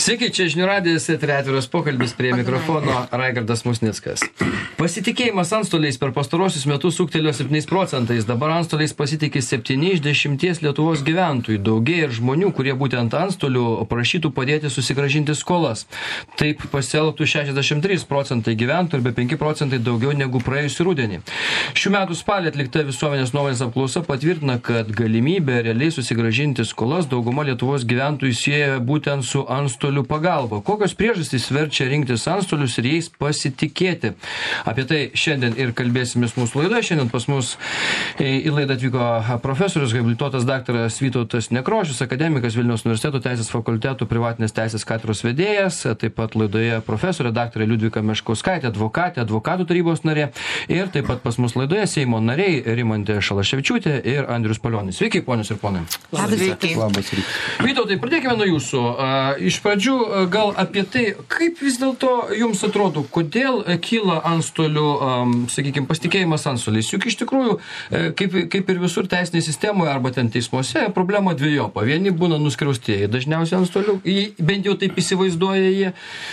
Sveiki, čia Žinių radijas, atviras pokalbis, prie mikrofono Raigardas Musnickas. Pasitikėjimas antstoliais per pastarosius metus ūgtelėjo 7%, dabar antstoliais pasitikė 7 iš 10 Lietuvos gyventojų. Daugėja ir žmonių, kurie būtent antstolių prašytų padėti susigrąžinti skolas. Taip pasielgtų 63% gyventojų ir be 5% daugiau negu praėjusį rudenį. Šių metų spalį atlikta visuomenės nuomonės apklausa patvirtina, kad galimybė realiai susigrąžinti skolas dauguma Lietuvos gyventojų sieja būtent su antstolių pagalba. Kokios priežastys verčia rinktis antstolius ir jais pasitikėti? Apie tai šiandien ir kalbėsimės mūsų laidoje. Šiandien pas mus į laidą atvyko profesorius, habilituotas daktaras Vytautas Nekrošius, akademikas Vilniaus universiteto teisės fakulteto privatinės teisės katedros vedėjas, taip pat laidoje profesorė daktarė Liudvika Meškauskaitė, advokatė, advokatų tarybos narė ir taip pat pas mus laidoje Seimo nariai Rimantė Šalaševičiūtė ir Andrius Palionis. Sveiki, ponios ir ponai. Labas. Vytautai, pradėkime nuo jūsų. Iš pradžių gal apie tai, kaip vis dėlto jums atrodo, kodėl kyla antstolių, sakykime, pasitikėjimas antstoliais. Juk iš tikrųjų, kaip ir visur teisinėje sistemoje arba ten teismuose, problema dviejopa. Vieni būna nuskriaustieji, dažniausiai antstolių, bent jau taip įsivaizduoja jie,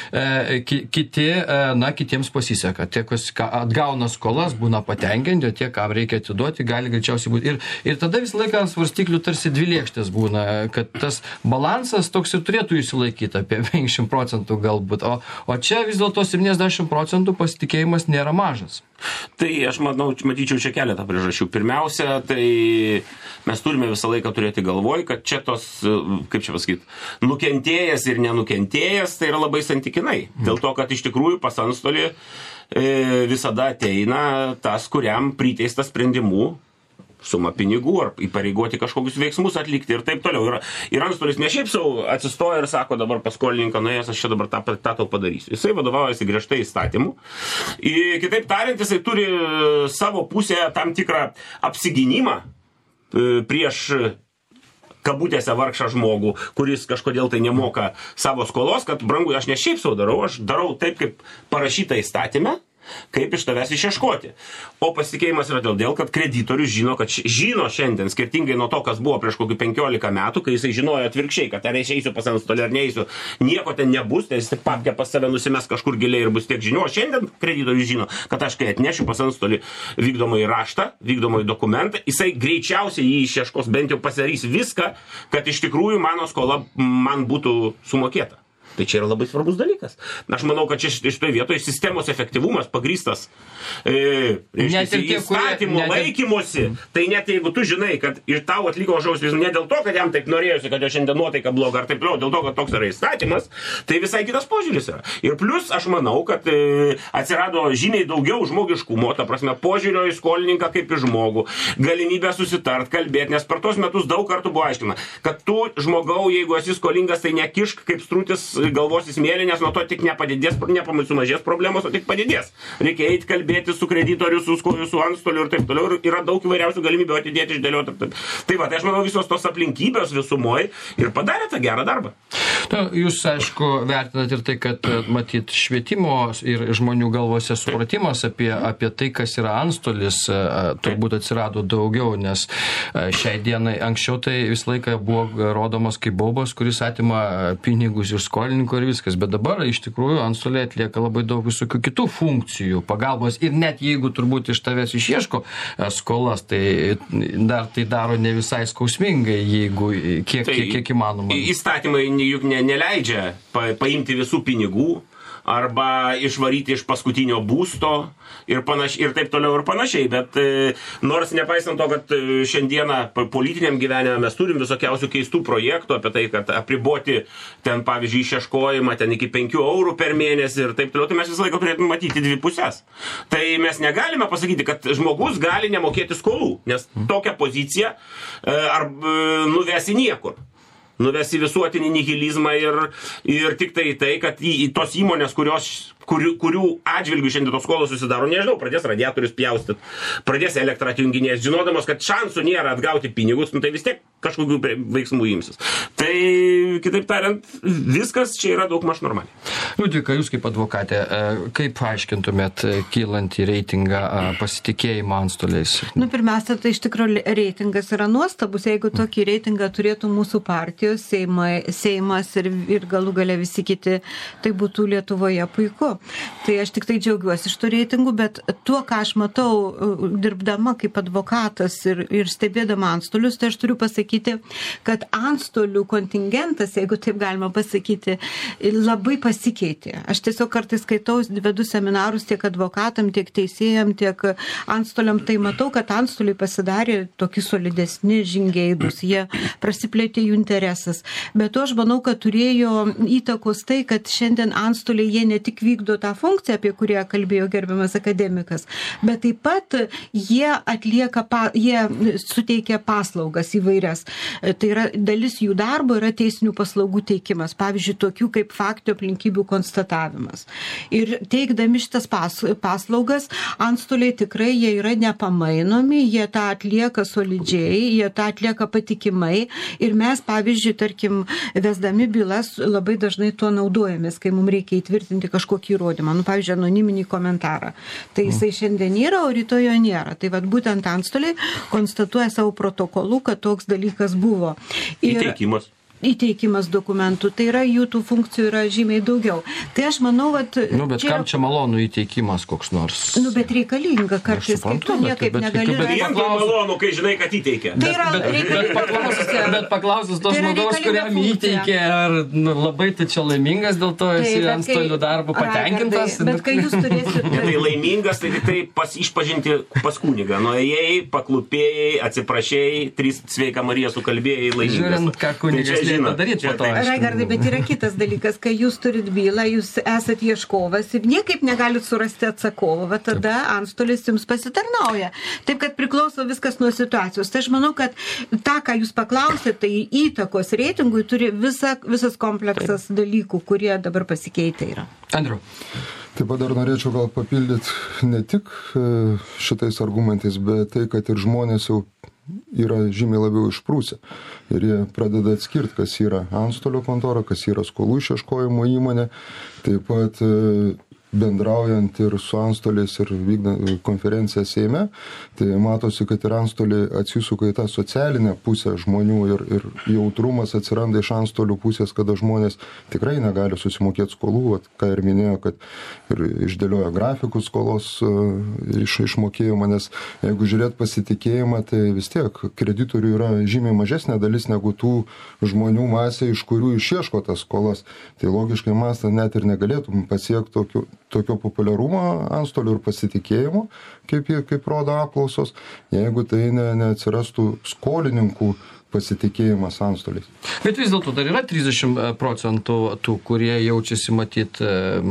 kitiems pasiseka. Tie, kas atgauna skolas, būna patenkinti, tie, kam reikia atiduoti, gali greičiausiai būti. Ir tada visą laiką ant svarstyklių tarsi dvi lėkštės būna, kad tas balansas toks ir turėtų įsilaikyti apie 50% galbūt. O čia vis dėlto 70% pasitikėjimas nėra mažas. Tai aš matyčiau čia keletą priežasčių. Pirmiausia, tai mes turime visą laiką turėti galvoj, kad čia tos, kaip čia pasakyti, nukentėjęs ir nenukentėjęs, tai yra labai santykinai. Dėl to, kad iš tikrųjų pas antstolį visada ateina tas, kuriam priteista sprendimu suma pinigų ar įpareigoti kažkokius veiksmus atlikti ir taip toliau. Ir antstolis ne šiaip savo atsistoja ir sako, dabar pas skolininką nuėjęs, aš čia dabar tą tau padarysiu. Jisai vadovaujasi griežtai įstatymu. Kitaip tariant, jisai turi savo pusėje tam tikrą apsigynimą prieš kabutėse vargšą žmogų, kuris kažkodėl tai nemoka savo skolos, kad brangu, aš ne šiaip savo darau, aš darau taip, kaip parašyta įstatyme, kaip iš tavęs išieškoti. O pasitikėjimas yra dėl, kad kreditorius žino šiandien, skirtingai nuo to, kas buvo prieš kokį 15 metų, kai jisai žinojo atvirkščiai, kad ar aš eisiu pas antstolį ar neisiu, nieko ten nebus, tai jis tik papkę pas save nusimes kažkur giliai ir bus tiek žinių. O šiandien kreditorius žino, kad aš kai atnešiu pas antstolį vykdomąjį raštą, vykdomąjį dokumentą, jisai greičiausiai jį išieškos, bent jau pasidarys viską, kad iš tikrųjų mano skola man būtų sumokėta. Tai čia yra labai svarbus dalykas. Aš manau, kad čia šitoje vietoje sistemos efektyvumas pagrįstas įstatymų laikymosi. Tai net jeigu tu žinai, kad ir tau atliko žaus ne dėl to, kad jam taip norėjosi, kad jo šiandien nuotaika bloga ar taip toliau, dėl to, kad toks yra įstatymas, tai visai kitas požiūris yra. Ir plus aš manau, kad atsirado žymiai daugiau žmogiškumo, ta prasme, požiūrio į skolininką kaip į žmogų, galimybę susitart, kalbėti, nes per tos metus daug kartų buvo aiškina, kad tu žmogau, jeigu esi skolingas, tai nekišk kaip strutis galvos į smėlį, nes nuo to tik nepadidės, sumažės problemos, o tik padidės. Reikia eiti kalbėti su kreditoriu, su antstoliu ir taip toliau. Yra daug įvairiausių galimybių atidėti, išdėlioti. Tai va, tai aš manau, visos tos aplinkybės visumoje ir padarė tą gerą darbą. Jūs, aišku, vertinat ir tai, kad matyt švietimo ir žmonių galvose supratimas apie tai, kas yra antstolis, turbūt atsirado daugiau, nes šiai dienai anksčiau tai visą laiką buvo rodomas kaip baubas, kuris atima pinigus iš skolininko ir viskas. Bet dabar iš tikrųjų antstoliai atlieka labai daug visokių kitų funkcijų, pagalbos ir net jeigu turbūt iš tavęs išieško skolas, tai dar tai daro ne visai skausmingai, jeigu kiek įmanoma. Įstatymai juk neleidžia paimti visų pinigų arba išvaryti iš paskutinio būsto ir taip toliau ir panašiai. Bet nors nepaisant to, kad šiandieną politiniam gyvenime mes turim visokiausių keistų projektų apie tai, kad apriboti ten, pavyzdžiui, išieškojimą ten iki 5 eurų per mėnesį ir taip toliau, tai mes visą laiką turėtume matyti dvi pusės. Tai mes negalime pasakyti, kad žmogus gali nemokėti skolų, nes tokią poziciją nuvesi niekur. Nuves į visuotinį nihilizmą ir tik tai, kad į tos įmonės, kurių atžvilgių šiandien tos skolos susidaro, nežinau, pradės radiatorius pjaustyti, pradės elektrą atjunginės, žinodamos, kad šansų nėra atgauti pinigus, tai vis tiek kažkokių veiksmų imsis. Tai, kitaip tariant, viskas čia yra daugmaž normaliai. Liudvika, jūs kaip advokatė, kaip paaiškintumėt kylantį reitingą pasitikėjimą antstoliais? Pirmiausia, tai iš tikrųjų reitingas yra nuostabus. Jeigu tokį reitingą turėtų mūsų partijos, Seimas ir galų gale visi kiti, tai būtų Lietuvoje puiku. Tai aš tik tai džiaugiuosi iš tų reitingų, bet tuo, ką aš matau, dirbdama kaip advokatas ir stebėdama antstolius, tai aš turiu pasakyti, kad antstolių kontingentas, jeigu taip galima pasakyti, labai pasikeitė. Aš tiesiog kartais skaitau, vedu seminarus tiek advokatam, tiek teisėjam, tiek antstoliam, tai matau, kad antstoliai pasidarė tokie solidesni, žingeidus, jie prasiplėtė jų interesas. Bet to aš manau, kad turėjo įtakos tai, kad šiandien antstoliai jie ne tik vykdo tą funkciją, apie kurią kalbėjo gerbiamas akademikas, bet taip pat jie suteikia paslaugas įvairias. Tai yra dalis jų darbo yra teisinių paslaugų teikimas, pavyzdžiui, tokių kaip faktų aplinkybių konstatavimas. Ir teikdami šitas paslaugas, antstoliai tikrai jie yra nepamainomi, jie tą atlieka solidžiai, jie tą atlieka patikimai ir mes, pavyzdžiui, tarkim, vesdami bylas labai dažnai tuo naudojamės, kai mums reikia įtvirtinti kažkokį įrodymą, pavyzdžiui, anoniminį komentarą. Tai jisai šiandien yra, o rytoj jo nėra. Tai vat būtent antstoliai konstatuoja savo protokolu, kad toks dalykas buvo. Įteikimas dokumentų, tai yra jų tų funkcijų yra žymiai daugiau. Tai aš manau, bet kam čia malonu įteikimas koks nors? Bet reikalinga kartais, kai tu niekaip negali. Jiem tai malonu, kai žinai, kad įteikia. Bet paklausus to žmogaus, kuriam įteikė, ar labai tu čia laimingas, dėl to esi antstolių darbų patenkintas? Bet kai jūs turėsite... Tai laimingas, tai tik tai išpažinti pas kunigą. Nuėjai, paklupėjai, atsiprašėjai, 3 sveika Marija sukalbėjai, laimingas. Žiūrint, ką kunigas daryti po to. Raigardai, bet yra kitas dalykas, kai jūs turit bylą, jūs esat ieškovas ir niekaip negalit surasti atsakovo, va tada antstolis jums pasitarnauja. Taip, kad priklauso viskas nuo situacijos. Tai aš manau, kad tą, ką jūs paklausėte, tai įtakos reitingui turi visas kompleksas dalykų, kurie dabar pasikeitę yra. Andriu. Taip pat dar norėčiau gal papildyti ne tik šitais argumentais, bet tai, kad ir žmonės jau yra žymiai labiau išprūsę. Ir jie pradeda atskirti, kas yra antstolio kontora, kas yra skolų išieškojimo įmonė. Taip pat bendraujant ir su antstoliais ir vykdant konferenciją Seime, tai matosi, kad ir antstoliai atsisuka į tą socialinę pusę žmonių ir jautrumas atsiranda iš antstolių pusės, kada žmonės tikrai negali susimokėti skolų, ką ir minėjo, kad ir išdėlioja grafikus skolos išmokėjimą, nes jeigu žiūrėt pasitikėjimą, tai vis tiek kreditorių yra žymiai mažesnė dalis negu tų žmonių masė, iš kurių išieško tas skolas. Tai logiškai mąstant net ir negalėtum pasiekti tokio populiarumo antstolių ir pasitikėjimo, kaip rodo apklausos, jeigu tai neatsirastų skolininkų pasitikėjimas antstoliais. Bet vis dėlto dar yra 30% tų, kurie jaučiasi matyt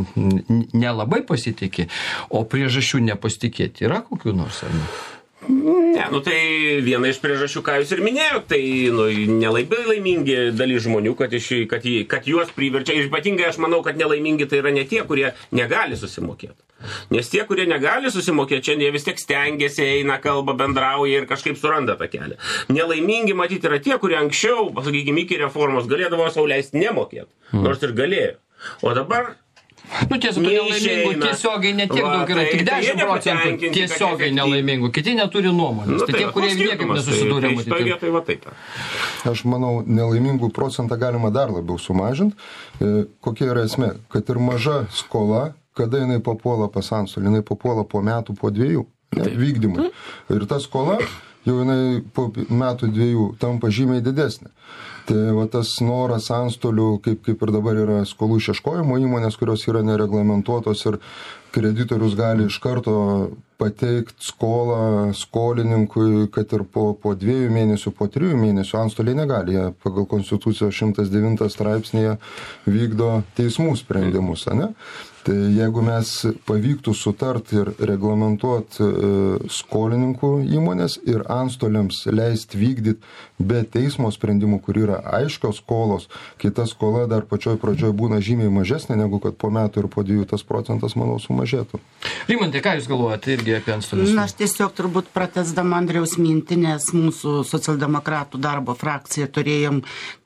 nelabai pasitikė, o priežasčių nepasitikėti yra kokių nors, ar ne? Ne, tai viena iš priežasčių, ką jūs ir minėjote, tai nelabai laimingi dalis žmonių, kad juos priverčia. Ir ypatingai aš manau, kad nelaimingi tai yra ne tie, kurie negali susimokėti. Nes tie, kurie negali susimokėti, čia jie vis tiek stengiasi, eina, kalba, bendrauja ir kažkaip suranda tą kelią. Nelaimingi matyti yra tie, kurie anksčiau, sakykime, iki reformos galėdavo sau leisti nemokėti, nors ir galėjo. O dabar tiesa, nelaimingų tiesiogiai netiek daug yra, tik 10% tiesiogiai nelaimingų, kiti neturi nuomonės. Tai tie, kurie niekaip nesusidūrė matyti. Aš manau, nelaimingų procentą galima dar labiau sumažinti. Kokia yra esmė? Kad ir maža skola, kada jinai papuola pas antstolį, jinai papuola po metų, po 2 vykdymui. Ir ta skola jau jinai po metų 2 tampa žymiai didesnė. Tai va tas noras antstolių, kaip ir dabar yra skolų išieškojimo įmonės, kurios yra nereglamentuotos ir kreditorius gali iš karto pateikti skolą skolininkui, kad ir po 2 mėnesių, po 3 mėnesių antstoliai negali. Jie pagal Konstitucijos 109 straipsnėje vykdo teismų sprendimus, ne? Tai jeigu mes pavyktų sutart ir reglamentuot skolininkų įmonės ir antstoliams leisti vykdyti be teismo sprendimų, kur yra aiškios skolos, kita skola dar pačioj pradžioj būna žymiai mažesnė, negu kad po metų ir po 2 tas procentas, manau, sumažėtų. Rimantė, ką jūs galvojate irgi apie antstolius? Aš tiesiog turbūt pratęsdama Andriaus mintį, nes mūsų socialdemokratų darbo frakcija turėjom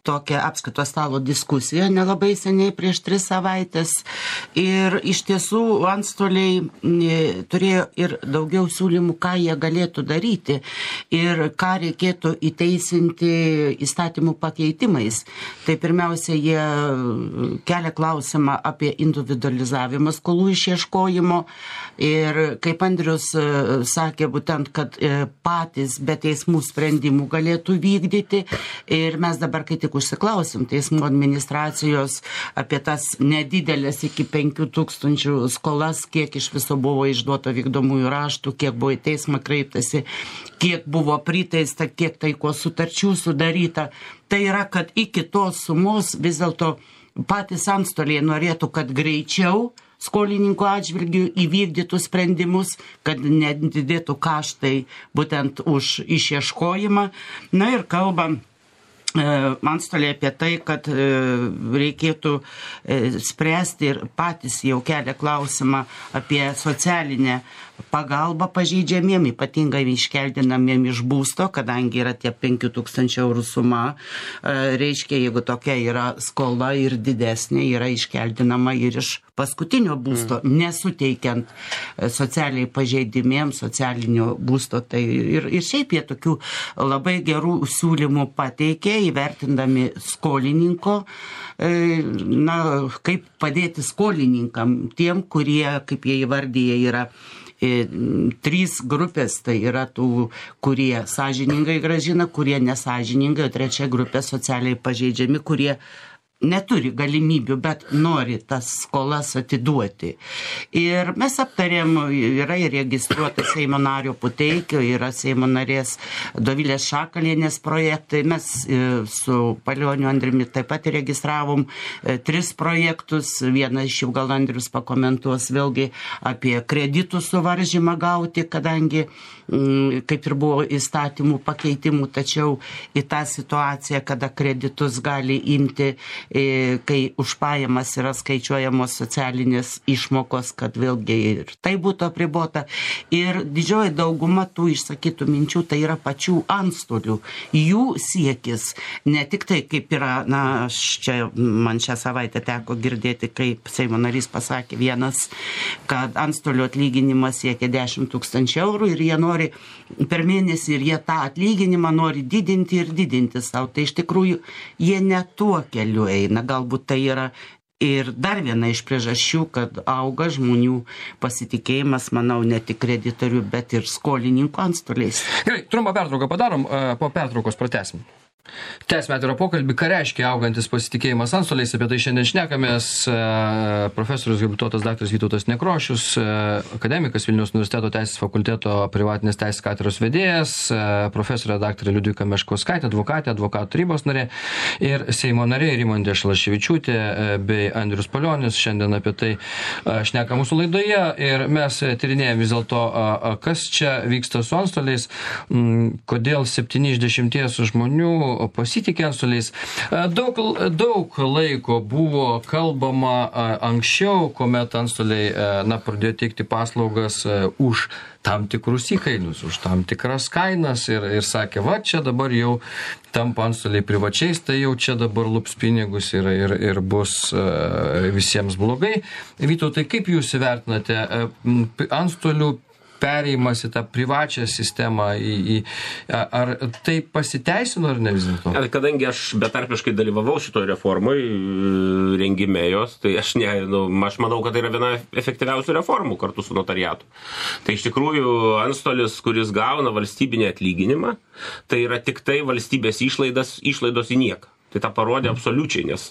tokią apskrito stalo diskusiją nelabai seniai prieš 3 savaitės. Ir iš tiesų antstoliai turėjo ir daugiau siūlymų, ką jie galėtų daryti ir ką reikėtų įteisinti įstatymų pakeitimais. Tai pirmiausia, jie kelia klausimą apie individualizavimą skolų išieškojimo. Ir kaip Andrius sakė, būtent, kad patys be teismų sprendimų galėtų vykdyti. Ir mes dabar, kai tik užsiklausim teismų administracijos apie tas nedidelės iki 5000 skolas, kiek iš viso buvo išduota vykdomųjų raštų, kiek buvo į teismą kreiptasi, kiek buvo priteista, kiek taiko sutarčių sudaryta. Tai yra, kad iki tos sumos vis dėlto patys antstoliai norėtų, kad greičiau skolininko atžvilgių įvykdytų sprendimus, kad nedidėtų kaštai būtent už išieškojimą. Na ir kalbam antstoliai apie tai, kad reikėtų spręsti ir patys jau kelia klausimą apie socialinę pagalbą pažeidžiamiem, ypatingai iškeldinamiem iš būsto, kadangi yra tie 5000 eurų suma, reiškia, jeigu tokia yra skola ir didesnė, yra iškeldinama ir iš paskutinio būsto, nesuteikiant socialiai pažeidimiem socialinio būsto. Tai ir šiaip jie tokių labai gerų siūlymų pateikė, įvertindami skolininko, kaip padėti skolininkam, tiem, kurie, kaip jie įvardyje, yra 3 grupės, tai yra tų, kurie sąžiningai grąžina, kurie nesąžiningai, o 3 grupė socialiai pažeidžiami, kurie neturi galimybių, bet nori tas skolas atiduoti. Ir mes aptarėm, yra įregistruota Seimo nario Puteikio, yra Seimo narės Dovilės Šakalienės projektai. Mes su Palioniu Andriumi taip pat įregistravom 3 projektus. Vieną iš jų gal Andrius pakomentuos vėlgi apie kreditų suvaržymą gauti, kadangi kaip ir buvo įstatymų pakeitimų, tačiau į tą situaciją, kada kreditus gali imti, kai už pajamas yra skaičiuojamos socialinės išmokos, kad vėlgi ir tai būtų apribota. Ir didžioji dauguma tų išsakytų minčių tai yra pačių antstolių. Jų siekis, ne tik tai kaip yra, man šią savaitę teko girdėti, kaip Seimo narys pasakė vienas, kad antstolių atlyginimas siekia 10 000 eurų ir jie nori per mėnesį ir jie tą atlyginimą nori didinti ir didinti savo. Tai iš tikrųjų jie ne tuo keliu eina. Galbūt tai yra ir dar viena iš priežasčių, kad auga žmonių pasitikėjimas, manau, ne tik kreditorių, bet ir skolininkų antstoliais. Gerai, trumpą pertrauką padarom, po pertraukos pratęsim. Tęsime atvirą pokalbį, ką reiškia augantis pasitikėjimas antstoliais, apie tai šiandien šnekamės. Profesorius habilituotas daktaras Vytautas Nekrošius, akademikas Vilniaus universiteto teisės fakulteto privatinės teisės katedros vedėjas, profesorė daktarė Liudvika Meškauskaitė, advokatų tarybos narė ir Seimo narė Rimantė Šalaševičiūtė bei Andrius Palionis. Šiandien apie tai šneka mūsų laidoje ir mes tyrinėjame vis dėlto, kas čia vyksta su antstoliais, kodėl 7 iš 10 žmonių pasitikė antstoliais. Daug laiko buvo kalbama anksčiau, kuomet antstoliai pradėjo teikti paslaugas už tam tikrus įkainius, už tam tikras kainas ir sakė, va, čia dabar jau tampa antstoliai privačiais, tai jau čia dabar lups pinigus ir bus visiems blogai. Vytautai, kaip jūs įvertinate antstolių perėjimas į tą privačią sistemą, ar tai pasiteisino ar ne vis dėlto? Kadangi aš betarpiškai dalyvavau šitoje reformai, rengime jos, tai aš manau, kad tai yra viena efektyviausių reformų kartu su notariatu. Tai iš tikrųjų antstolis, kuris gauna valstybinį atlyginimą, tai yra tik tai valstybės išlaidos į nieką. Tai tą parodė absoliučiai, nes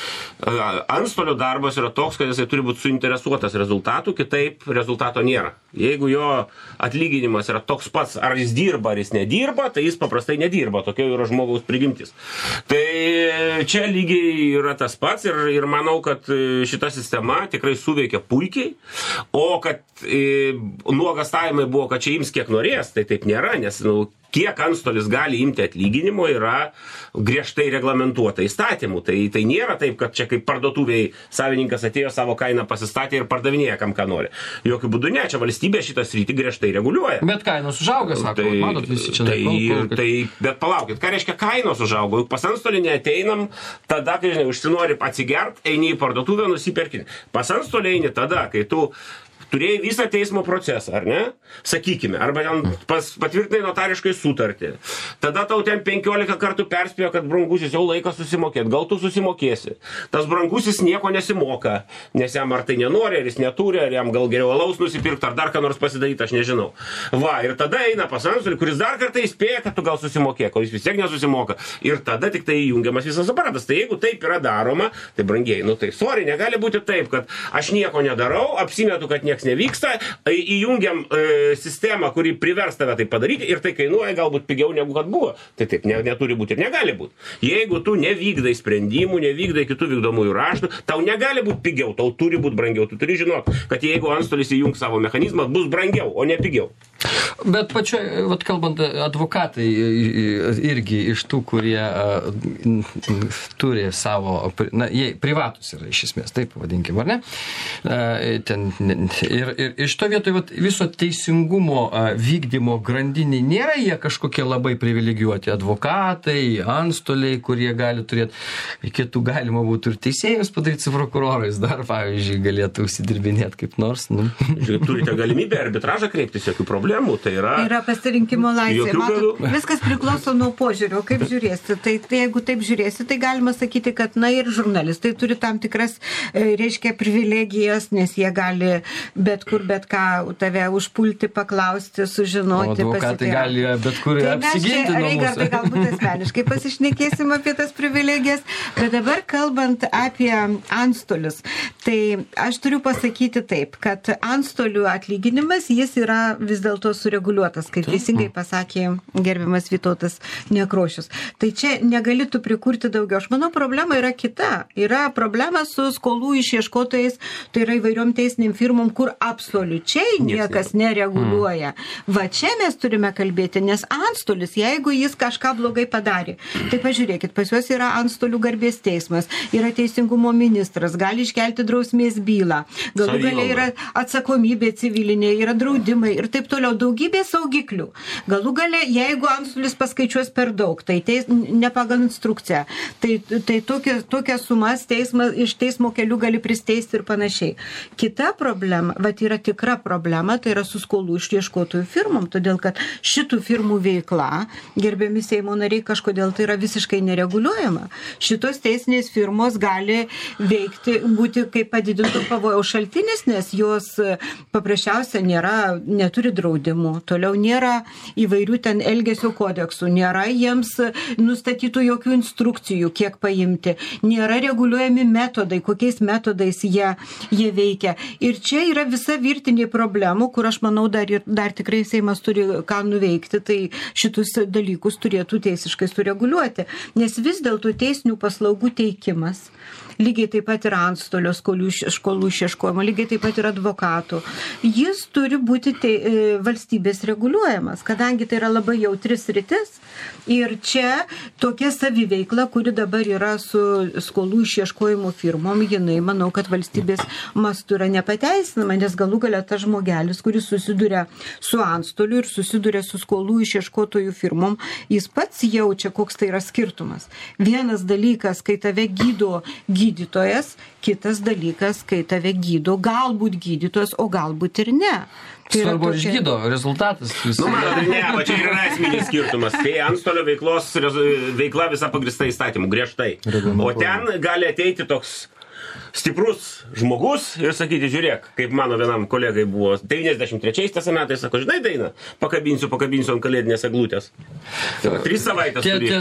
antstolio darbas yra toks, kad jisai turi būti suinteresuotas rezultatų, kitaip rezultato nėra. Jeigu jo atlyginimas yra toks pats, ar jis dirba, ar jis nedirba, tai jis paprastai nedirba, tokia yra žmogaus prigimtis. Tai čia lygiai yra tas pats ir manau, kad šita sistema tikrai suveikia puikiai, o kad nuogastavimai buvo, kad čia ims kiek norės, tai taip nėra, nes kiek antstolis gali imti atlyginimo, yra griežtai reglamentuota įstatymų. Tai nėra taip, kad čia kaip parduotuviai savininkas atėjo, savo kainą pasistatė ir pardavinėja kam ką nori. Jokių būdų ne, čia valstybė šitą sritį griežtai reguliuoja. Bet kainos užauga, sako, matot visi čia. Bet palaukit, ką reiškia kainos užaugo? Juk pas antstolį neateinam tada, kai, žinai, užsinori atsigert, eini į parduotuvę, nusiperki. Pas antstolį eini tada, kai tu turėjai visą teismo procesą, ar ne? Sakykime, arba ten patvirtinai notariškai sutartį. Tada tau ten 15 kartų perspėjo, kad brangusis jau laikas susimokėti. Gal tu susimokėsi. Tas brangusis nieko nesimoka, nes jam ar tai nenori, ar jis neturi, ar jam gal geriau alaus nusipirkti, ar dar ką nors pasidaryti, aš nežinau. Va, ir tada eina pas antstolį, kuris dar kartą įspėja, kad tu gal susimokėk, o jis vis tiek nesusimoka. Ir tada tik tai įjungiamas visas aparatas. Tai jeigu taip yra daroma, tai brangiai, tai sorry, negali būti taip, kad aš nieko nedarau, apsimetu, kad nevyksta, įjungiam sistemą, kuri privers tave tai padaryti ir tai kainuoja galbūt pigiau negu kad buvo. Tai taip neturi būti ir negali būti. Jeigu tu nevykdai sprendimų, nevykdai kitų vykdomųjų raštų, tau negali būti pigiau, tau turi būti brangiau. Tu turi žinot, kad jeigu antstolis įjungs savo mechanizmą, bus brangiau, o ne pigiau. Bet pačioj, kalbant, advokatai irgi iš tų, kurie turi savo, jie privatus yra iš esmės, taip vadinkim, ar ne? Ir iš to vietoj viso teisingumo vykdymo grandinį nėra jie kažkokie labai privilegijuoti advokatai, antstoliai, kurie gali turėti, reikėtų galima būtų ir teisėjus padaryti su prokurorais, dar, pavyzdžiui, galėtų užsidirbinėti kaip nors. Turite galimybę arbitražą kreiptis, jokių problemų. Tai yra pasirinkimo laisvė. Matot, viskas priklauso nuo požiūrio, kaip žiūrėsi. Tai jeigu taip žiūrėsi, tai galima sakyti, kad ir žurnalistai turi tam tikras, reiškia, privilegijas, nes jie gali bet kur, bet ką tave užpulti, paklausti, sužinoti. O advokatai gali bet kur apsiginti nuo mūsų. Tai galbūt asmeniškai pasišnekėsim apie tas privilegijas. Bet dabar kalbant apie antstolius, tai aš turiu pasakyti taip, kad antstolių atlyginimas, jis yra vis dėlto sureguliuotas, kaip teisingai pasakė gerbiamas Vytautas Nekrošius. Tai čia negali tu prikurti daugiau. Aš manau, problema yra kita. Yra problema su skolų išieškotojais, tai yra įvairiom teisiniam firmom, kur absoliučiai niekas nereguliuoja. Va čia mes turime kalbėti, nes antstolis, jeigu jis kažką blogai padarė, tai pažiūrėkit, pas juos yra antstolių garbės teismas, yra teisingumo ministras, gali iškelti drausmės bylą, galų gale yra atsakomybė civilinė, yra draudimai ir taip toliau. Daugybė saugiklių. Galų gale, jeigu antstolis paskaičiuos per daug, tai ne pagal instrukciją, tai tokias sumas iš teismo kelių gali pristeisti ir panašiai. Kita problema, yra tikra problema, tai yra su skolų išieškotojų firmom, todėl kad šitų firmų veikla, gerbiami Seimo nariai, kažkodėl tai yra visiškai nereguliuojama. Šitos teisinės firmos gali veikti, būti kaip padidinto pavojaus šaltinis, nes jos paprasčiausia neturi draudimų. Toliau nėra įvairių ten elgesio kodeksų, nėra jiems nustatytų jokių instrukcijų, kiek paimti, nėra reguliuojami metodai, kokiais metodais jie veikia. Ir čia yra visa virtinė problemų, kur aš manau dar tikrai Seimas turi ką nuveikti, tai šitus dalykus turėtų teisiškai sureguliuoti. Nes vis dėlto teisinių paslaugų teikimas, lygiai taip pat yra antstolio skolų išieškojimo, lygiai taip pat yra advokatų. Jis turi būti valstybės reguliuojamas, kadangi tai yra labai jautri sritis. Ir čia tokia saviveikla, kuri dabar yra su skolų išieškojimo firmom, jinai, manau, kad valstybės mastu yra nepateisinama, nes galų gale tas žmogelis, kuris susiduria su antstoliu ir susiduria su skolų išieškotojų firmom, jis pats jaučia, koks tai yra skirtumas. Vienas dalykas, kai tave gydo gydytojas, kitas dalykas, kai tave gydo galbūt gydytojas, o galbūt ir ne. Svarbu išgydo rezultatas. Va čia yra esminis skirtumas. Tai antstolio veikla visa pagrįsta įstatymu, griežtai. O ten gali ateiti toks stiprus žmogus ir sakyti, žiūrėk, kaip mano vienam kolegai buvo 93 metais, sako, žinai, Daina, pakabinsiu ant kalėdinės eglutės. 3 savaitės turi.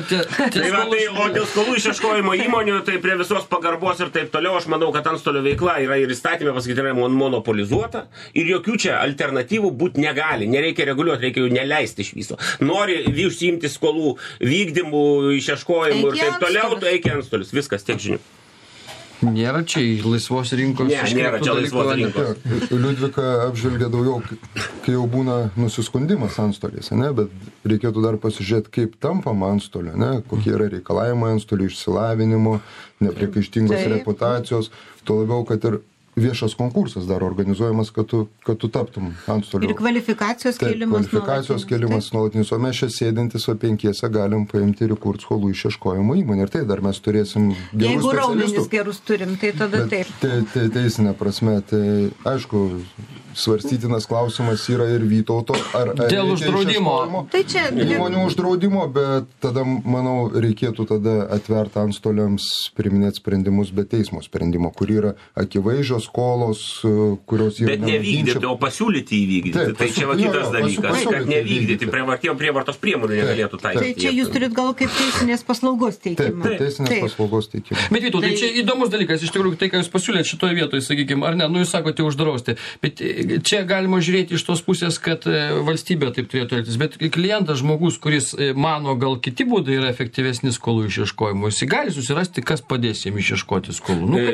O dėl skolų išieškojimo įmonių, tai prie visos pagarbos ir taip toliau, aš manau, kad antstolio veikla yra ir įstatymė pasakyti, yra monopolizuota ir jokių čia alternatyvų būti negali. Nereikia reguliuoti, reikia jų neleisti iš viso. Nori užsiimti skolų vykdymų, išieškojimų ir taip toliau, tai eik antstolis. Viskas, tiek žinių. Nėra čia laisvos rinkos. Nėra čia laisvos rinkos. Liudvika apžvelgia daugiau, kai jau būna nusiskundimas antstoliais, ne, bet reikėtų dar pasižiūrėti, kaip tampama antstoliu, ne, kokie yra reikalavimai antstolių išsilavinimo, nepriekaištingos reputacijos, tuo labiau, kad ir viešas konkursas dar organizuojamas, kad tu taptum antstoliu. Ir kvalifikacijos kėlimas. Kvalifikacijos kėlimas nuolatinis, o mes čia sėdintis, o 5 galim paimti ir įkurti skolų išieškojimo įmonę. Ir tai dar mes turėsim gerus specialistų. Jeigu raumenis gerus turim, tai tada taip. Teisinė prasme, tai aišku, svarstytinas klausimas yra ir Vytauto, ar dėl uždraudimo. Tai čia įmonių uždraudimo, bet tada, manau, reikėtų tada atverti antstoliams priiminėti sprendimus be teismo sprendimo, kur yra akivaizdžios skolos, kurios yra... Bet nevykdyti, o pasiūlyti įvykdyti. Taip, tai čia va kitas dalykas, kad nevykdyti, prievartos priemonių negalėtų taikyti. Tai čia jūs turit gal kaip teisinės paslaugos teikimą. Taip, teisinės paslaugos teikimą. Bet Vytautai, čia įdomus dalykas, iš tikrųjų, tai, ką jūs pasiūlėt šitoje vietoje, sakykime, ar ne, nu jūs sakote uždrausti, bet čia galima žiūrėti iš tos pusės, kad valstybė taip turėtų elgtis, bet klientas, žmogus, kuris mano, gal kiti būdai yra efektyvesni skolų išieškojimo, jis gali susirasti, kas padės jam išieškoti skolų. Nu,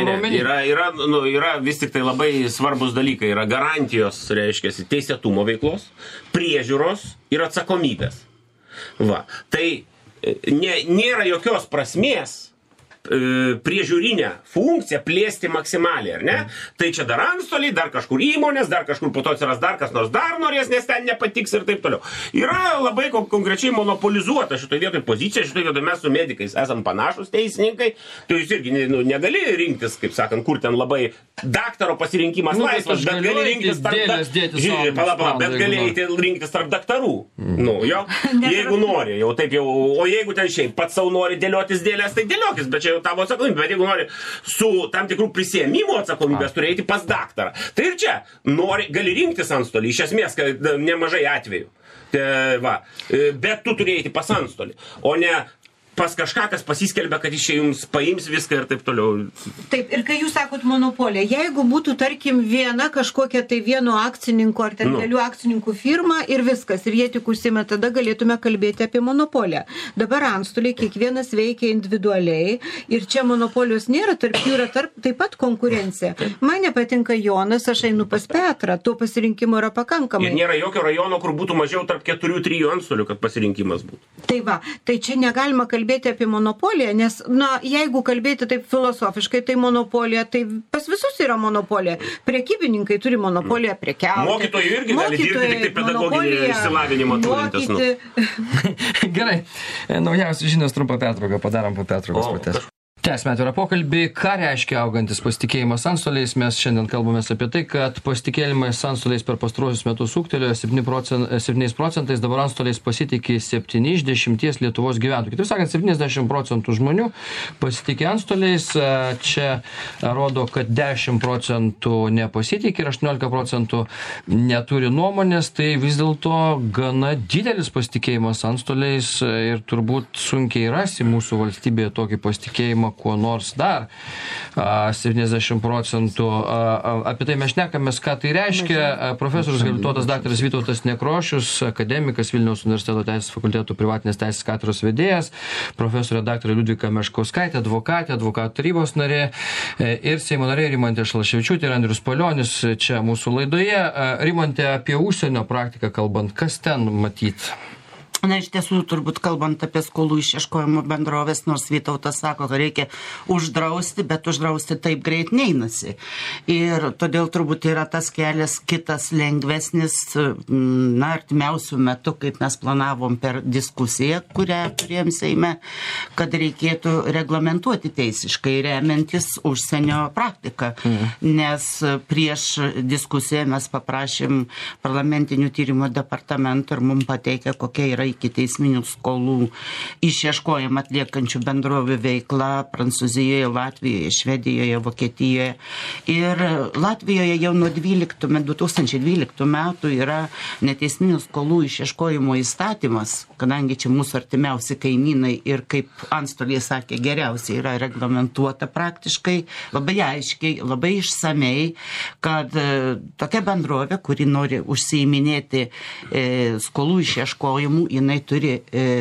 yra vis tik tai labai svarbus dalykai, yra garantijos, reiškia, teisėtumo veiklos, priežiūros ir atsakomybės. Va. Tai nėra jokios prasmės priežiūrinę funkciją plėsti maksimaliai, ar ne? Tai čia dar antstoliai, dar kažkur įmonės, dar kažkur po to atsiras dar kas nors dar norės, nes ten nepatiks ir taip toliau. Yra labai konkrečiai monopolizuota šitoje vietoje pozicija, šitoje vietoje mes su medikais esam panašus teisininkai, tai jūs irgi negali rinktis, kaip sakant, kur ten labai daktaro pasirinkimas laisvas, bet gali rinktis bet gali rinktis tarp daktarų. Nu, jo, jeigu nori, jau taip jau, o jeigu ten šiaip pats savo nori dėliotis dėlės, tai dėliokis, bet čia jau tavo atsakomybė, bet jeigu nori su tam tikrų prisiėmimo atsakomybės, turi eiti pas daktarą. Tai ir čia gali rinktis antstolį, iš esmės, kad nemažai atvejų. Bet tu turi eiti pas antstolį, o ne pas kažką, kas pasiskelbia, kad iš čia jums paims viską ir taip toliau. Taip, ir kai jūs sakot monopoliją, jeigu būtų, tarkim, viena kažkokia tai vieno akcininko ar ten kelių akcininkų firma ir viskas, ir jie tik užsima, tada galėtume kalbėti apie monopoliją. Dabar antstoliai kiekvienas veikia individualiai ir čia monopolijos nėra, tarp jų yra taip pat konkurencija. Man nepatinka Jonas, aš einu pas Petrą, to pasirinkimo yra pakankamai. Ir nėra jokio rajono, kur būtų mažiau tarp 4-3 antstolių, kad pasirinkimas būtų. Tai va, tai čia negalima kalbėti apie monopoliją, nes, jeigu kalbėti taip filosofiškai, tai monopolija, tai pas visus yra monopolija. Prekybininkai turi monopoliją prekiauti. Mokytojai irgi gali dirbti tik tai pedagoginį išsilavinimą turintis. Gerai, naujausios žinios, trumpą pertrauką, padarom po pertraukos pratęs. Tęsime atvirą pokalbį, ką reiškia augantis pasitikėjimas antstoliais. Mes šiandien kalbamės apie tai, kad pasitikėjimas antstoliais per pastaruosius metus ūgtelėjo 7 procentais, dabar antstoliais pasitikė 7 iš 10 Lietuvos gyventojų. Kitaip sakant, 70% žmonių pasitikė antstoliais. Čia rodo, kad 10% nepasitikė ir 18% neturi nuomonės. Tai vis dėlto gana didelis pasitikėjimas antstoliais ir turbūt sunkiai rasi mūsų valstybėje tokį pasitikėjimą kuo nors dar. 70%. Apie tai mes šnekamės, ką tai reiškia. Profesorius habilituotas daktaras Vytautas Nekrošius, akademikas Vilniaus universiteto teisės fakulteto privatinės teisės katedros vedėjas, profesorė daktarė Liudvika Meškauskaitė, advokatų tarybos narė ir Seimo narė Rimantė Šalaševičiūtė ir Andrius Palionis čia mūsų laidoje. Rimantė, apie užsienio praktiką kalbant, kas ten matyt? Na, iš tiesų, turbūt kalbant apie skolų išieškojimo bendrovės, nors Vytautas sako, kad reikia uždrausti, bet uždrausti taip greit neinasi. Ir todėl turbūt yra tas kelias kitas lengvesnis, artimiausių metų, kaip mes planavom per diskusiją, kurią turėjom Seime, kad reikėtų reglamentuoti teisiškai, remiantis užsienio praktiką. Nes prieš diskusiją mes paprašėm parlamentinių tyrimų departamento ir mums pateikė, kokia yra iki teisminių skolų išieškojimą atliekančių bendrovių veikla Prancūzijoje, Latvijoje, Švedijoje, Vokietijoje. Ir Latvijoje jau nuo 2012 metų yra neteisminių skolų išieškojimo įstatymas, kadangi čia mūsų artimiausi kaimynai ir kaip antstoliai sakė, geriausiai yra reglamentuota praktiškai, labai aiškiai, labai išsamei, kad tokia bendrovė, kuri nori užsiiminėti skolų išieškojimų, jinai turi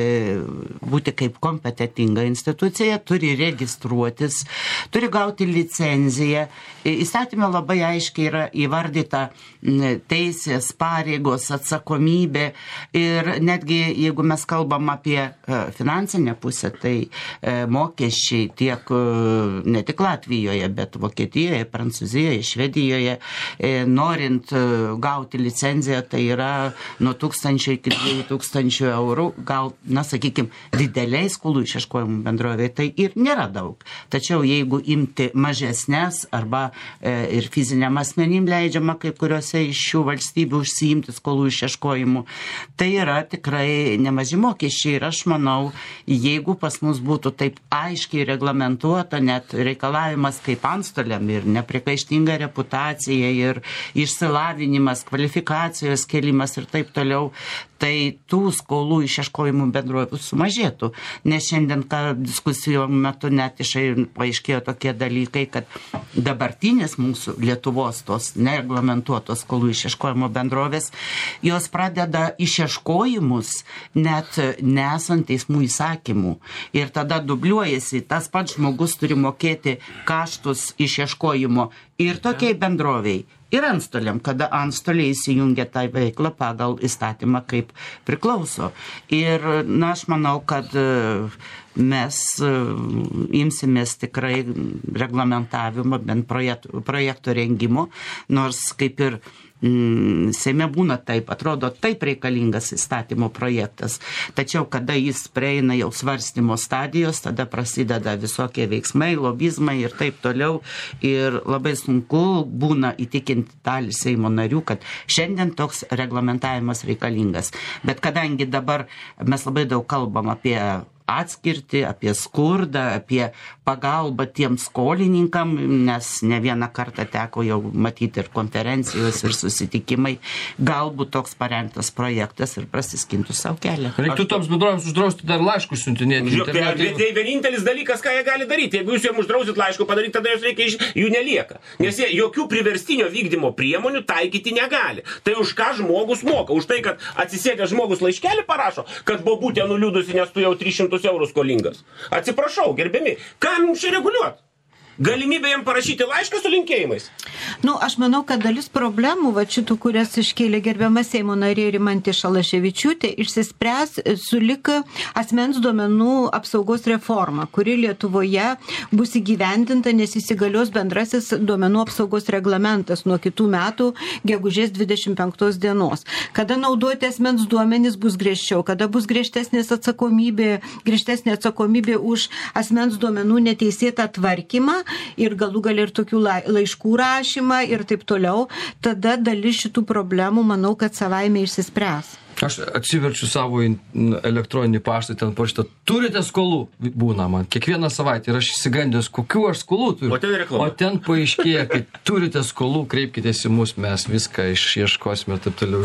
būti kaip kompetentinga institucija, turi registruotis, turi gauti licenciją. Įstatymė labai aiškiai yra įvardyta teisės, pareigos, atsakomybė ir netgi jeigu mes kalbam apie finansinę pusę, tai mokesčiai tiek ne tik Latvijoje, bet Vokietijoje, Prancūzijoje, Švedijoje, norint gauti licenciją, tai yra nuo 1000 iki 2000 eurų, gal, sakykime, dideliai skolų išieškojimų bendrovėje, tai ir nėra daug. Tačiau jeigu imti mažesnės arba ir fiziniam asmenim leidžiama kai kuriuose iš šių valstybių užsiimti skolų išieškojimu, tai yra tikrai nemaži mokesčiai ir aš manau, jeigu pas mus būtų taip aiškiai reglamentuota net reikalavimas kaip antstoliam ir nepriekaištinga reputacija ir išsilavinimas, kvalifikacijos kėlimas ir taip toliau, tai tų skolų išieškojimų bendrovių sumažėtų. Nes šiandien diskusijų metu net paaiškėjo tokie dalykai, kad dabartinės mūsų Lietuvos tos nereglamentuotos skolų išieškojimo bendrovės, jos pradeda išieškojimus net nesant teismų įsakymų. Ir tada dubliuojasi, tas pats žmogus turi mokėti kaštus išieškojimo ir tokiai bendroviai. Ir antstoliam, kada antstoliai įsijungia tą veiklą pagal įstatymą kaip priklauso. Ir, aš manau, kad mes imsimės tikrai reglamentavimo, bent projekto rengimo, nors kaip ir Seime būna taip, atrodo taip reikalingas įstatymo projektas, tačiau kada jis prieina jau svarstymo stadijos, tada prasideda visokie veiksmai, lobizmai ir taip toliau ir labai sunku būna įtikinti dalį Seimo narių, kad šiandien toks reglamentavimas reikalingas. Bet kadangi dabar mes labai daug kalbam apie atskirti, apie skurdą, apie pagalbą tiems skolininkam, nes ne vieną kartą teko jau matyti ir konferencijos, ir susitikimai. Galbūt toks parengtas projektas ir prasiskintų savo kelią. Reiktų toms bendrovėms uždrausti dar laiškus siuntinėti. Tai vienintelis dalykas, ką jie gali daryti. Jeigu jūs jiems uždrausit laiškų padaryti, tada jos reikia jų nelieka. Nes jie jokių priverstinio vykdymo priemonių taikyti negali. Tai už ką žmogus moka? Už tai, kad atsisėdęs žmogus laiškelį parašo, kad bobutė nuliūdusi, nes tu jau 300 eurų skolingas. Atsiprašau, gerbiami, ką mums čia reguliuoti? Galimybė jam parašyti laišką su linkėjimais? Aš manau, kad dalis problemų, šitų, kurias iškėlė gerbiama Seimo narė Rimantė Šalaševičiūtė, išsispręs sulig asmens duomenų apsaugos reforma, kuri Lietuvoje bus įgyvendinta, nes įsigalios bendrasis duomenų apsaugos reglamentas nuo kitų metų gegužės 25 dienos. Kada naudoti asmens duomenys bus griežčiau, kada bus griežtesnė atsakomybė už asmens duomenų neteisėtą tvarkymą, ir galų gal ir tokių laiškų rašymą ir taip toliau, tada dalis šitų problemų, manau, kad savaime išsispręs. Aš atsiverčiu savo elektroninį paštą, ten parašyta, turite skolų, būna man, kiekvieną savaitę ir aš įsigandęs, kokių aš skolų turiu. O ten paaiškėja, kad turite skolų, kreipkitės į mus, mes viską išieškosime ir taip toliau.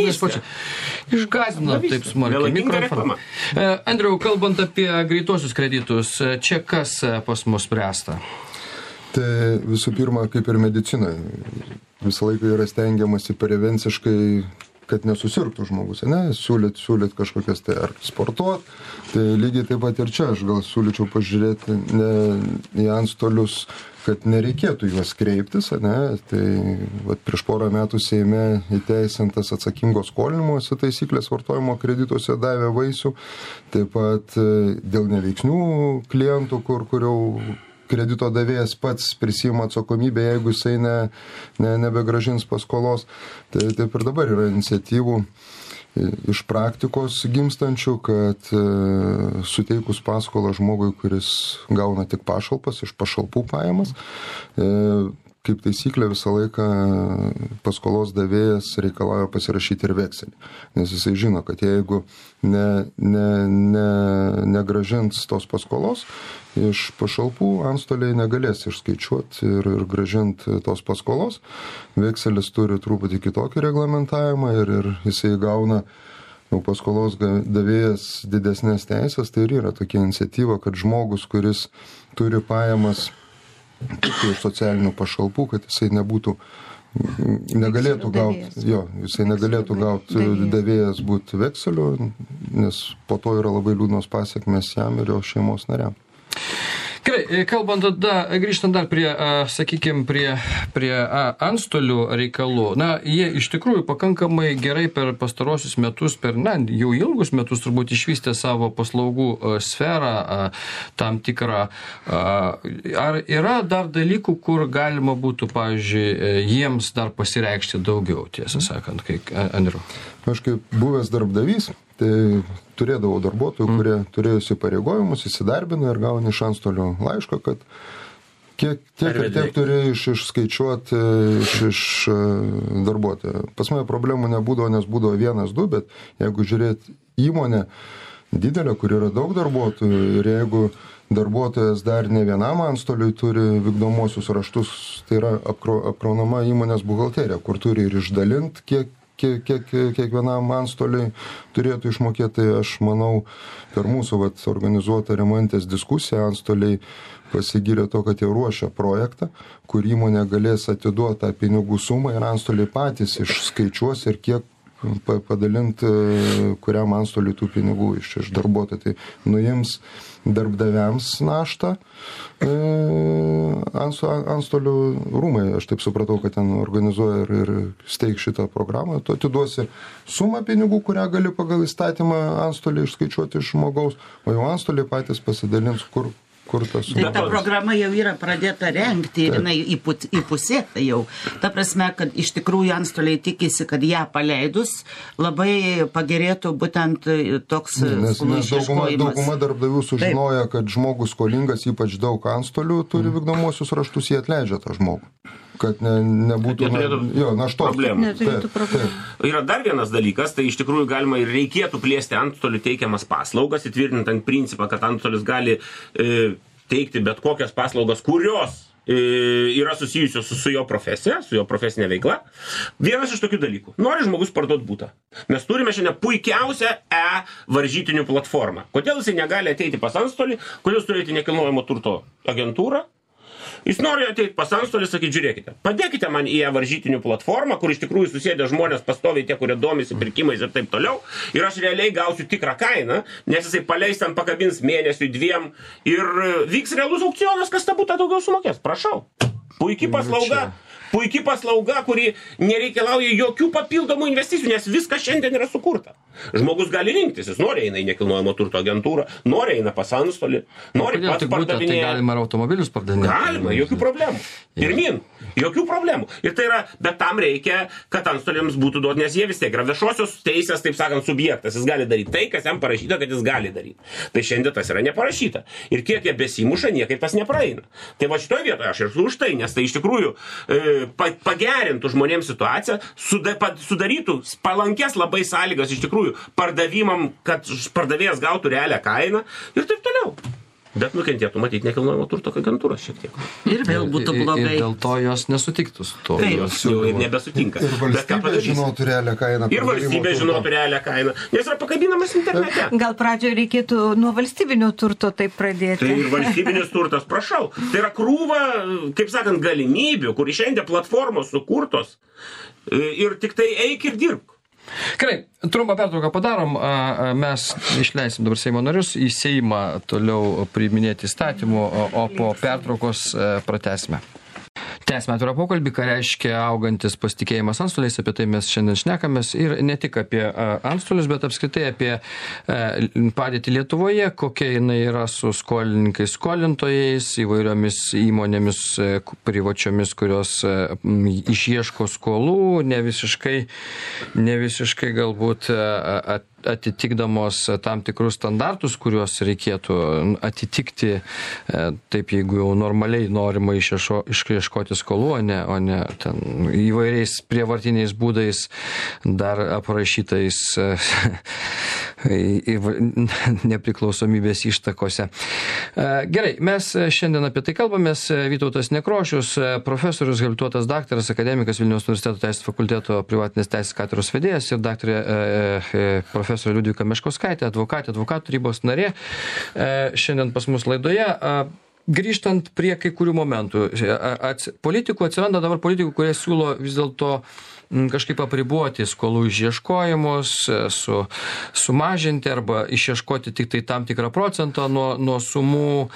Išgąsdina taip smarkiai mikroinformą. Andriau, kalbant apie greituosius kreditus, čia kas pas mus spręsta? Tai visų pirma, kaip ir medicinoje, visą laiką yra stengiamasi prevenciškai, kad nesusirgtų žmogus, siūlyt kažkokias tai ar sportuot, tai lygiai taip pat ir čia aš gal siūlyčiau pažiūrėti į antstolius, kad nereikėtų juos kreiptis, tai prieš porą metų Seime įteisintas atsakingos skolinimosi taisyklės vartojimo kredituose davė vaisių, taip pat dėl neveiksnių klientų, kur jau kredito davėjas pats prisima atsakomybę, jeigu jisai nebegrąžins paskolos. Tai taip ir dabar yra iniciatyvų iš praktikos gimstančių, kad suteikus paskolą žmogui, kuris gauna tik pašalpas, iš pašalpų pajamas, kaip taisyklė visą laiką paskolos davėjas reikalauja pasirašyti ir vekselį. Nes jisai žino, kad jeigu negrąžins tos paskolos, iš pašalpų antstoliai negalės išskaičiuoti ir grąžinti tos paskolos. Vekselis turi truputį kitokį reglamentavimą ir jisai gauna paskolos davėjas didesnės teisės. Tai ir yra tokia iniciatyva, kad žmogus, kuris turi pajamas tik iš socialinių pašalpų, kad jisai nebūtų negalėtų gauti davėjas būti vekseliu, nes po to yra labai liūdnos pasiekmes jam ir jo šeimos nariam. Gerai, kalbant tada, grįžtant dar prie, sakykime, prie antstolių reikalų. Na, jie iš tikrųjų pakankamai gerai per pastarosius metus, jau ilgus metus turbūt išvystė savo paslaugų sferą tam tikrą. Ar yra dar dalykų, kur galima būtų, pavyzdžiui, jiems dar pasireikšti daugiau, tiesą sakant, kaip Andriu? Aš kaip buvęs darbdavys, tai turėdavau darbuotojų, kurie turėjo įsipareigojimus, įsidarbino ir gauni iš antstolių laišką, kad tiek ir tiek turėjo išskaičiuoti iš darbuotojo. Pas mane problemų nebūdavo, nes būdavo 1-2, bet jeigu žiūrėti įmonę didelę, kur yra daug darbuotojų ir jeigu darbuotojas dar ne vienam antstoliui turi vykdomosius raštus, tai yra apkraunama įmonės buhalterija, kur turi ir išdalinti, kiekvienam antstoliui turėtų išmokėti. Tai aš manau, per mūsų organizuotą Rimantės diskusiją antstoliai pasigyrė to, kad jie ruošia projektą, kur įmonė galės atiduoti tą pinigų sumą ir antstoliai patys išskaičiuos ir kiek padalinti kuriam antstoliui tų pinigų iš darbuotojų. Tai nuims darbdaviams naštą antstolių rūmai. Aš taip supratau, kad ten organizuoja ir steig šitą programą. Tu atiduosi sumą pinigų, kurią gali pagal įstatymą antstoliai išskaičiuoti iš žmogaus, o jau antstoliai patys pasidalins, kur tas. Tai ta programa jau yra pradėta rengti ir jinai įpusėta jau. Ta prasme, kad iš tikrųjų antstoliai tikisi, kad ją paleidus labai pagerėtų būtent toks skolų išieškojimas. Dauguma darbdavių sužinoja, kad žmogus skolingas, ypač daug antstolių turi vykdomosius raštus, jie atleidžia tą žmogų. Kad nebūtų naštos problemų. Yra dar vienas dalykas, tai iš tikrųjų galima ir reikėtų plėsti antstolių teikiamas paslaugas, įtvirtinant principą, kad antstolis gali teikti bet kokias paslaugas, kurios yra susijusios su jo profesija, su jo profesinė veikla. Vienas iš tokių dalykų. Nori žmogus parduoti butą. Mes turime šiandien puikiausią varžytinių platformą. Kodėl jisai negali ateiti pas antstolį, kodėl jis turėti nekilnojamo turto agentūrą? Jis nori ateiti pas antstolį, sakyti, žiūrėkite, padėkite man į varžytinių platformą, kur iš tikrųjų susėdė žmonės pastoviai tie, kurie domisi pirkimais ir taip toliau, ir aš realiai gausiu tikrą kainą, nes jisai paleis ten pakabins mėnesiui 2 ir vyks realus aukcionas, kas tą butą daugiau sumokės. Prašau. Puikiai paslauga, kuri nereikalauja jokių papildomų investicijų, nes viskas šiandien yra sukurta. Žmogus gali rinktis, jis nori eina į nekilnojamo turto agentūrą, nori eina pas antstolį, nori pats pardavinėti. Tai galima ir automobilius pardavinėti. Galima, jokių problemų. Pirmin, jokių problemų. Ir tai yra, bet tam reikia, kad antstoliams būtų duoti, nes jie vis tiek yra viešosios teisės, taip sakant, subjektas. Jis gali daryti tai, kas jam parašyta, kad jis gali daryti. Tai šiandien tas yra neparašyta. Ir kiek jie besimuša, niekaip tas nepraeina. Tai va šitoje vietoje aš ir už tai, nes tai iš tikrųjų pagerintų žmonėms situaciją, sudarytų palankės labai sąlygas iš tikrųjų pardavimam, kad pardavėjas gautų realią kainą ir taip toliau. Bet nukentėtų matyti nekilnojamo turto agentūros šiek tiek. Ir vėl būtų blogai. Ir dėl to jos nesutiktų su to. Tai jos jau ir nebesutinka. Ir valstybė žinotų realią kainą. Ir valstybė žinotų realią kainą. Nes yra pakabinamas internete. Gal pradžioje reikėtų nuo valstybinio turto taip pradėti. Tai ir valstybinis turtas, prašau. Tai yra krūva, kaip sakant, galimybių, kur šiandien platformos sukurtos ir tik tai eik ir dirbk. Gerai, trumpą pertrauką padarom, mes išleisim dabar Seimo narius į Seimą toliau priiminėti įstatymų, o po pertraukos pratęsime. Tęsime atvirą pokalbį, ką reiškia augantis pasitikėjimas antstoliais, apie tai mes šiandien šnekamės ir ne tik apie antstolius, bet apskritai apie padėtį Lietuvoje, kokia jinai yra su skolininkais, skolintojais, įvairiomis įmonėmis privačiomis, kurios išieško skolų, ne visiškai galbūt atitikdamos tam tikrus standartus, kuriuos reikėtų atitikti, taip jeigu jau normaliai norima išieškoti skolų, o ne ten įvairiais prievartiniais būdais dar aprašytais nepriklausomybės ištakose. Gerai, mes šiandien apie tai kalbamės. Vytautas Nekrošius, profesorius, habilituotas daktaras, akademikas Vilniaus universiteto Teisės fakulteto privatinės teisės katedros vedėjas ir daktarė profesorė Liudvika Meškauskaitė, advokatų tarybos narė. Šiandien pas mus laidoje. grįžtant prie kai kurių momentų, atsiranda dabar politikų, kurie siūlo vis dėlto kažkaip apriboti skolų išieškojimus, sumažinti arba išieškoti tik tai tam tikrą procentą nuo sumų.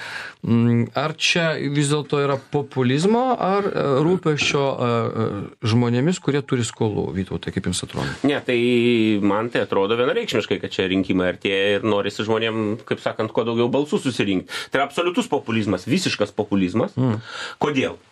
Ar čia vis dėlto yra populizmo, ar rūpesčio žmonėmis, kurie turi skolų? Vytautai, kaip jums atrodo? Ne, tai man tai atrodo vienareikšmiškai, kad čia rinkimai artėja ir norisi žmonėm, kaip sakant, kuo daugiau balsų susirinkti. Tai yra absoliutus populizmas, visiškas populizmas. Kodėl?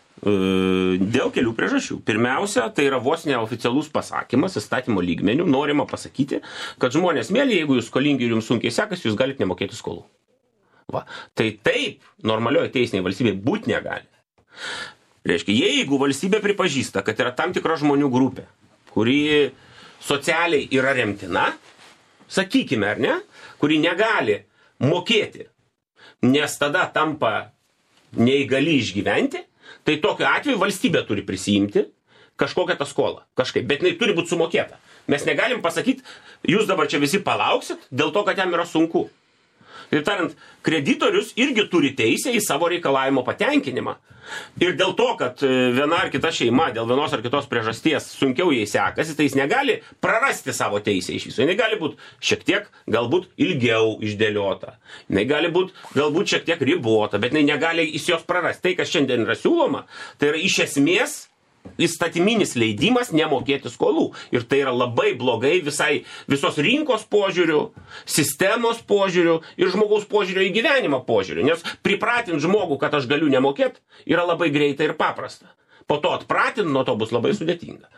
Dėl kelių priežasčių. Pirmiausia, tai yra vos neoficialus pasakymas įstatymo lygmenių, norima pasakyti, kad žmonės mėly, jeigu jūs skolingi ir jums sunkiai sekasi, jūs galite nemokėti skolų. Va. Tai taip normalioje teisinėje valstybėje būti negali. Reiškia, jeigu valstybė pripažįsta, kad yra tam tikra žmonių grupė, kuri socialiai yra remtina, sakykime, ar ne, kuri negali mokėti, nes tada tampa neįgali išgyventi, tai tokiu atveju valstybė turi prisijimti kažkokią tą skolą. Kažkaip. Bet jinai turi būti sumokėta. Mes negalim pasakyti, jūs dabar čia visi palauksit dėl to, kad jam yra sunku. Ir tariant, kreditorius irgi turi teisę į savo reikalavimo patenkinimą. Ir dėl to, kad viena ar kita šeima dėl vienos ar kitos priežasties sunkiau jai sekasi, tai jis negali prarasti savo teisę iš viso. Jis gali būti šiek tiek, galbūt ilgiau išdėliota. Jis gali būti galbūt šiek tiek ribota, bet jis negali jos prarasti. Tai, kas šiandien yra siūloma, tai yra iš esmės įstatyminis leidimas nemokėti skolų. Ir tai yra labai blogai visos rinkos požiūrių, sistemos požiūrių ir žmogaus požiūrio į gyvenimą požiūrių. Nes pripratinti žmogų, kad aš galiu nemokėti, yra labai greitai ir paprasta. Po to atpratinti nuo to bus labai sudėtinga.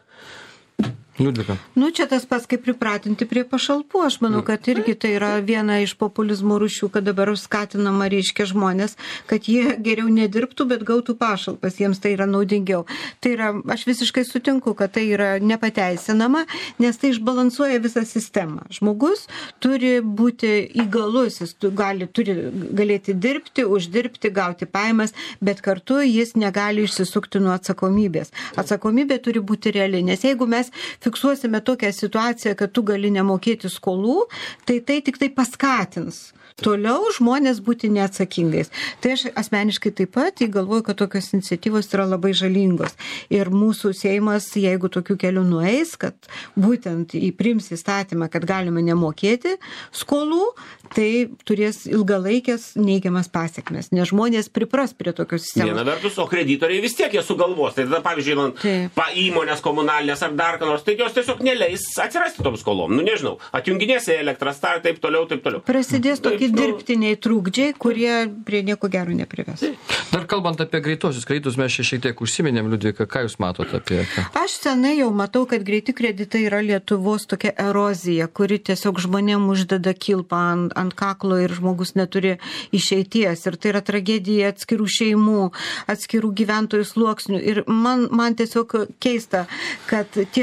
Liudvika. Čia tas pats kaip pripratinti prie pašalpų. Aš manau, kad irgi tai yra viena iš populizmo rūšių, kad dabar skatinama reiškia žmonės, kad jie geriau nedirbtų, bet gautų pašalpas. Jiems tai yra naudingiau. Tai yra, aš visiškai sutinku, kad tai yra nepateisinama, nes tai išbalansuoja visą sistemą. Žmogus turi būti įgalus, jis turi galėti dirbti, uždirbti, gauti pajamas, bet kartu jis negali išsisukti nuo atsakomybės. Atsakomybė turi būti reali, nes jeigu mes fiksuosime tokią situaciją, kad tu gali nemokėti skolų, tai tik tai paskatins toliau žmonės būti neatsakingais. Tai aš asmeniškai taip pat galvoju, kad tokios iniciatyvos yra labai žalingos. Ir mūsų Seimas, jeigu tokiu keliu nueis, kad būtent priims įstatymą, kad galima nemokėti skolų, tai turės ilgalaikės neigiamas pasiekmes, nes žmonės pripras prie tokios sistemos. Viena vertus, o kreditoriai vis tiek jie sugalvos. Tai tada, pavyzdžiui, įmonės komunalinės ar dar ką nors, tai jos tiesiog neleis atsirasti tom skolom. Nežinau, atjunginės elektras, taip toliau. Prasidės tokie dirbtiniai trūkdžiai, kurie prie nieko gero neprives. Dar kalbant apie greitosius kreditus, mes čia šiek tiek užsiminėm, Liudvika, ką jūs matote apie tai? Aš senai jau matau, kad greiti kreditai yra Lietuvos tokia erozija, kuri tiesiog žmonėm uždeda kilpą ant kaklo ir žmogus neturi išeities. Ir tai yra tragedija atskirų šeimų, atskirų gyventojų sluoksnių. Ir man tiesiog keista, kad tie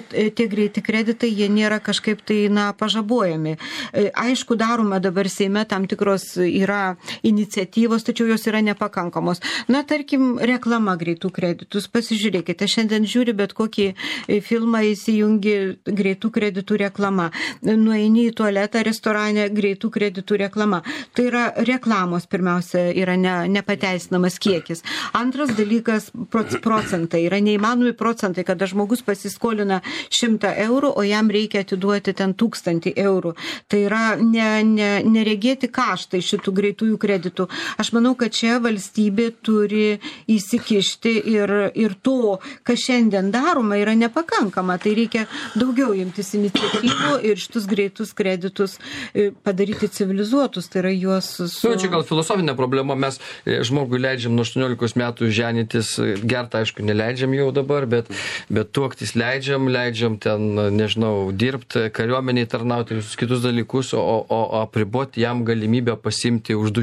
greiti kreditai, jie nėra kažkaip tai, pažabojami. Aišku, daroma dabar Seime tam tikros yra iniciatyvos, tačiau jos yra nepakankamos. Tarkim, reklama greitų kreditus. Pasižiūrėkite, šiandien žiūri bet kokį filmą, įsijungi greitų kreditų reklama. Nueini į tualetą, restorane, greitų kreditų reklama. Tai yra reklamos, pirmiausia, yra nepateisinamas kiekis. Antras dalykas, procentai. Yra neįmanomi procentai, kada žmogus pasiskolina 100 eurų, o jam reikia atiduoti ten 1000 eurų. Tai yra neregėti kaštai šitų greitųjų kreditų. Aš manau, kad čia valstybė turi įsikišti ir to, kas šiandien daroma, yra nepakankama. Tai reikia daugiau imtis iniciatyvų ir šitus greitus kreditus padaryti civilizuotus. Tai yra juos Čia gal filosofinė problema. Mes žmogui leidžiam nuo 18 metų ženytis, gerti, aišku, neleidžiam jau dabar, bet tuoktis leidžiam ten, nežinau, dirbti, kariuomeniai tarnauti ir visus kitus dalykus, o apriboti jam galimybę pasimti už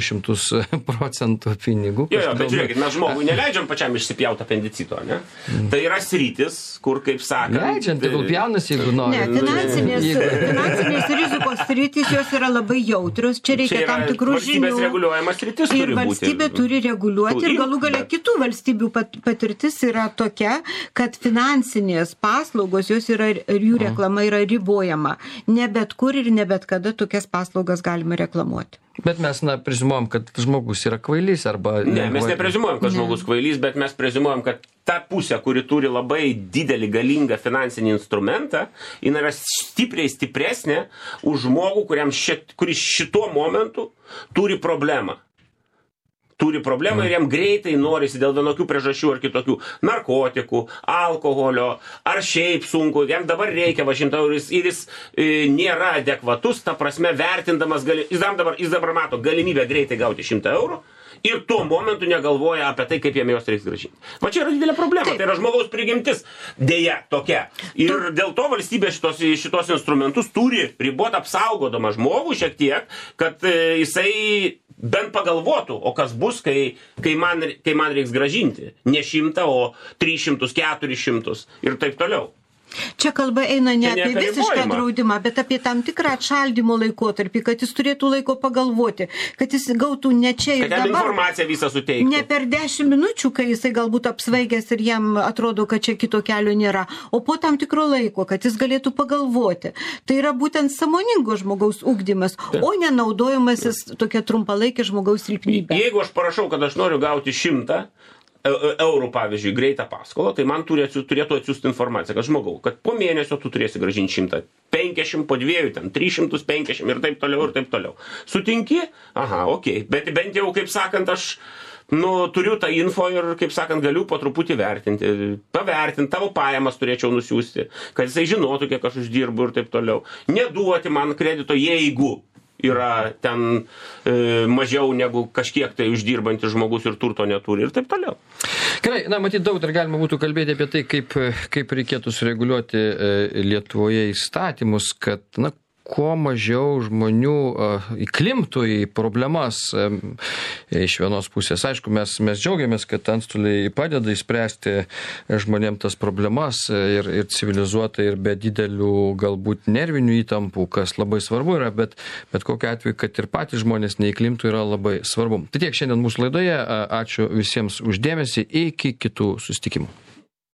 200% pinigų. Bet žiūrėkit, mes žmogui neleidžiam pačiam išsipjauti apendicito, ne? Tai yra sritis, kur, kaip sakant... Leidžiam, tegul pjaunas, jeigu nori. Finansinės rizikos sritis, jos yra labai jautrios, čia reikia tam tikrų žinių. Valstybės reguliuojamas sritis turi būti. Ir valstybė turi reguliuoti ir galų galia kitų valstybių patirtis yra tokia, kad finansinės paslaugos, jos yra ir jų reklama yra ribojama. Ne bet kur ir ne bet kada tokias paslaugas galima reklamuoti. reklamuoti. Bet mes, preziumuojam, kad žmogus yra kvailys arba... Ne, mes nepreziumuojam, kad žmogus kvailys, bet mes preziumuojam, kad ta pusė, kuri turi labai didelį galingą finansinį instrumentą, jin yra stipriai stipresnė už žmogų, kuris šituo momentu turi problemą. Ir jam greitai norisi dėl vienokių priežasčių ar kitokių narkotikų, alkoholio, ar šiaip sunku, jam dabar reikia va 100 eurų ir jis nėra adekvatus, ta prasme vertindamas, jis dabar mato galimybę greitai gauti 100 eurų ir tuo momentu negalvoja apie tai, kaip jam jos reiks grąžinti. Va čia yra didelė problema, tai yra žmogaus prigimtis, dėja tokia. Ir dėl to valstybė šitos instrumentus turi ribot apsaugodama žmogų šiek tiek, kad jisai bent pagalvotų, o kas bus, kai man reiks grąžinti. Ne 100, o 300, 400 ir taip toliau. Čia kalba eina ne apie visišką draudimą, bet apie tam tikrą atšaldymo laikotarpį, kad jis turėtų laiko pagalvoti, kad jis gautų ne čia ir dabar. Kad informaciją visą suteiktų. Ne per 10 minučių, kai jisai galbūt apsvaigęs ir jam atrodo, kad čia kito kelio nėra, o po tam tikro laiko, kad jis galėtų pagalvoti. Tai yra būtent sąmoningo žmogaus ugdymas, o nenaudojimasis tokia trumpalaikė žmogaus silpnybė. Jeigu aš parašau, kad aš noriu gauti 100 eurų, pavyzdžiui, greitą paskolą, tai man turėtų atsiųsti informaciją, kad žmogau, kad po mėnesio tu turėsi grąžinti 150, po 200, 350 ir taip toliau. Sutinki? Aha, okei. Bet bent jau, kaip sakant, aš turiu tą info ir, kaip sakant, galiu po truputį pavertinti, tavo pajamas turėčiau nusiųsti, kad jisai žinotų, kiek aš uždirbu ir taip toliau. Neduoti man kredito, jeigu yra ten mažiau negu kažkiek tai uždirbantis žmogus ir turto neturi ir taip toliau. Gerai, matyt, daug dar galima būtų kalbėti apie tai, kaip reikėtų sureguliuoti Lietuvoje įstatymus, kad, kuo mažiau žmonių įklimptų į problemas iš vienos pusės. Aišku, mes džiaugiamės, kad antstoliai padeda įspręsti žmonėm tas problemas ir civilizuotai ir be didelių galbūt nervinių įtampų, kas labai svarbu yra, bet kokiu atveju, kad ir patys žmonės neįklimptų, yra labai svarbu. Tai tiek šiandien mūsų laidoje. Ačiū visiems už dėmesį. Iki kitų susitikimų.